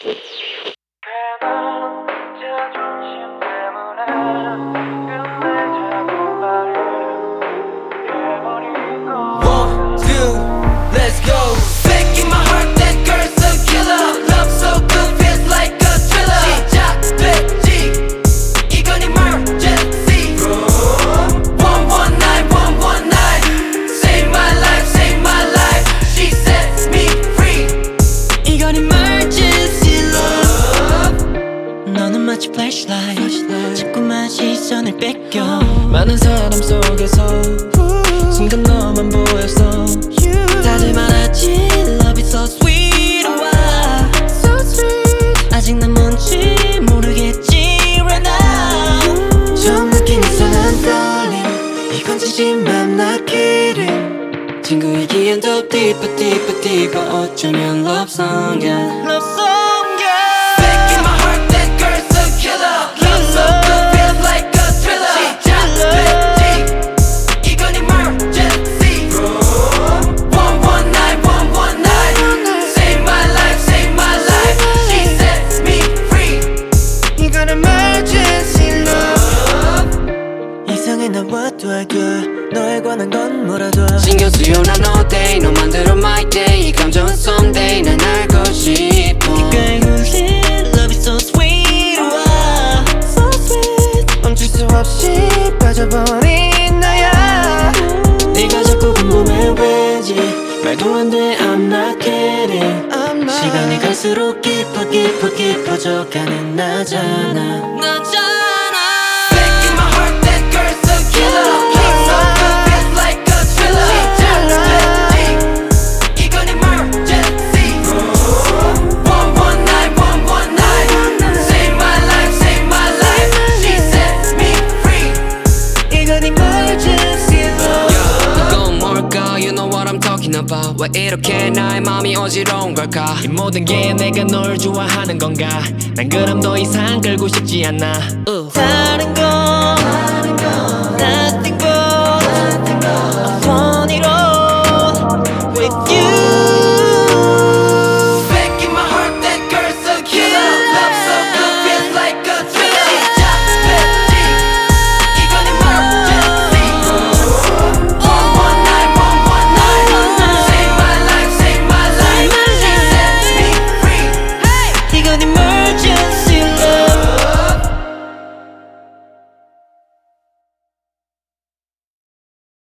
괜한 자존심 때문에 끝내자고 말해버리고 One, two, let's go. Back in my heart, that girl's a killer. Love so good, feels like a thriller. 시작됐지, 이건 emergency. 119, 119. Save my life, save my life. She sets me free. 이건 emergency love. 너는 마치 flashlight 자꾸만 시선을 뺏겨 많은 사람 속에서 순간 너만 보였어. 다들 말하지 Love is so sweet wow. So sweet 아직 난 뭔지 모르겠지 right now 처음 느낀 이상한 떨림 이건 진심만 not kidding 친구이기엔 더 deeper deeper deeper 어쩌면 love song yeah. Love song yeah. Back in my heart, that girl's a killer. Love so good, feels like a thriller. 시작됐지, 이건 emergency. 119, 119. Save my life, save my life. She sets me free. 이건 emergency love 이상해 나 what do I do 너에 관한 건 뭐라도 신경 쓰여 난 all day 너만 들어 my day 이 감정은 someday 난 알고 싶어. 꽤 울린 Love is so sweet wow. So sweet 멈출 수 없이 빠져버린 나야 네가 자꾸 궁금해 왜지 말도 안 돼 I'm not kidding 시간이 갈수록 깊어 깊어 깊어져가는 나잖아 Back in my heart, that girl's a killer. Love so good, feels like a thriller. 시작됐지, 이건 emergency. 119, 119. Save my life, save my life. She sets me free. 이건 emergency love 그건 뭘까? You know what I'm talking about. 왜 이렇게 나의 마음이 어지러운 걸까? 이 모든 게 내가 널 좋아하는 건가? 난 그럼 더 이상 끌고 싶지 않아. 다른 건